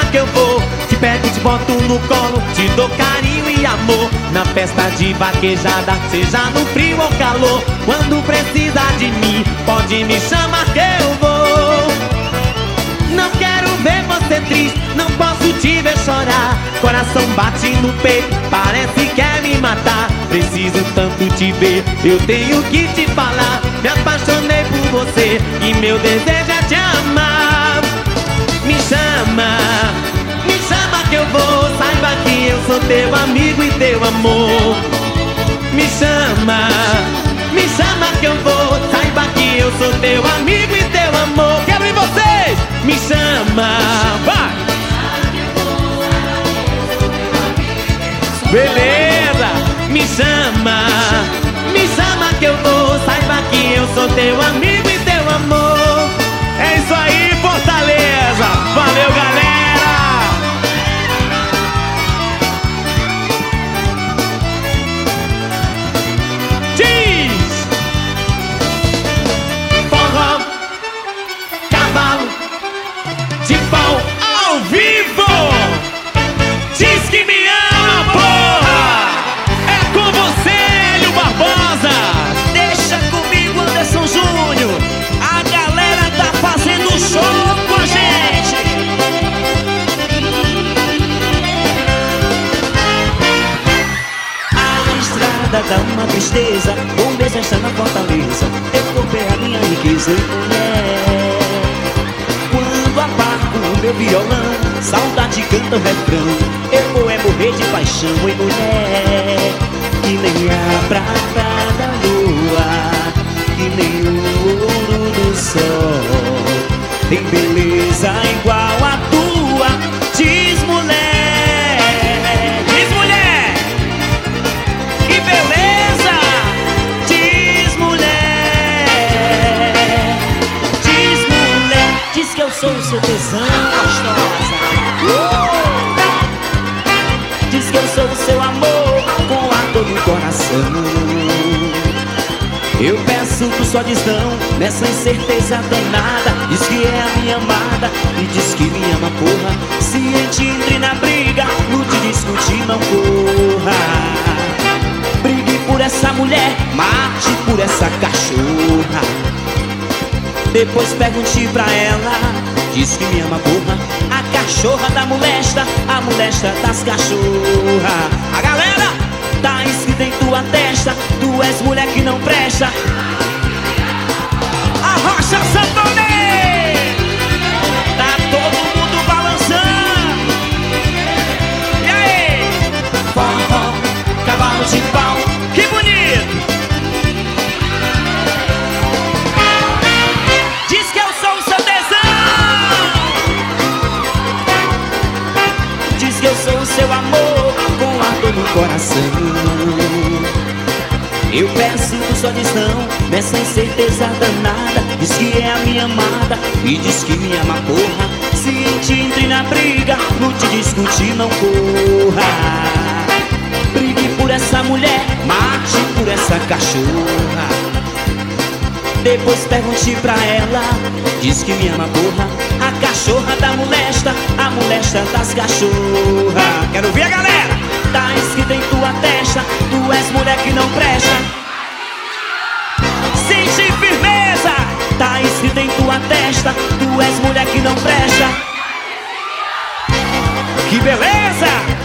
que eu vou. Te pego, te boto no colo, te dou carinho e amor. Na festa de vaquejada, seja no frio ou calor. Quando precisar de mim, pode me chamar que eu vou. Não quero ver você triste, não posso te ver chorar. Coração bate no peito, parece que quer me matar. Preciso tanto te ver, eu tenho que te falar. Me apaixonei por você e meu desejo é te amar. Me chama que eu vou. Saiba que eu sou teu amigo e teu amor. Me chama que eu vou. Saiba que eu sou teu amigo e teu amor. Quero em vocês! Me chama, vai! Beleza! Me chama que eu vou. Saiba que eu sou teu amigo e teu amor. É isso aí, Fortaleza! Valeu, galera! Diz! Forró, cavalo de pau ao vivo! Diz que me ama, porra! É com você, Hélio Barbosa! Deixa comigo, Anderson Júnior! A galera tá fazendo show com a gente! A estrada dá uma tristeza, um beijo está na fortaleza. Teu corpo é a minha riqueza, mulher. Quando apago o meu violão, saudade canta o refrão. Eu vou morrer de paixão, oi mulher. Que nem a prata da lua, que nem o ouro do sol. Tem beleza igual a tua, diz mulher. Diz mulher, que beleza. Diz mulher, diz mulher. Diz que eu sou o seu tesão, gostosa. Diz que eu sou o seu amor, com a dor no coração. Eu peço tu só diz não, nessa incerteza danada. Diz que é a minha amada e diz que me ama, porra. Se a gente entre na briga, lute e discutir, não corra. Brigue por essa mulher, mate por essa cachorra. Depois pergunte pra ela, diz que me ama, porra. A cachorra da molesta, a molesta das cachorras. A galera tá escrita em tua testa, tu és mulher que não presta. Arrocha sanfonê, tá todo mundo balançando. E aí? Forró, cavalo de pau, que bonito. Diz que eu sou o seu tesão, diz que eu sou o seu amor, com a dor no coração. Eu peço tu só diz não, nessa incerteza danada. Diz que é a minha amada e diz que me ama, porra. Se a gente entre na briga, lute e discutir, não corra. Brigue por essa mulher, mate por essa cachorra. Depois pergunte pra ela, diz que me ama, porra. A cachorra da molesta, a molesta das cachorras. Quero ver a galera! Tá escrito em tua testa, tu és mulher que não presta. Sente firmeza, tá escrito em tua testa, tu és mulher que não presta. Que beleza!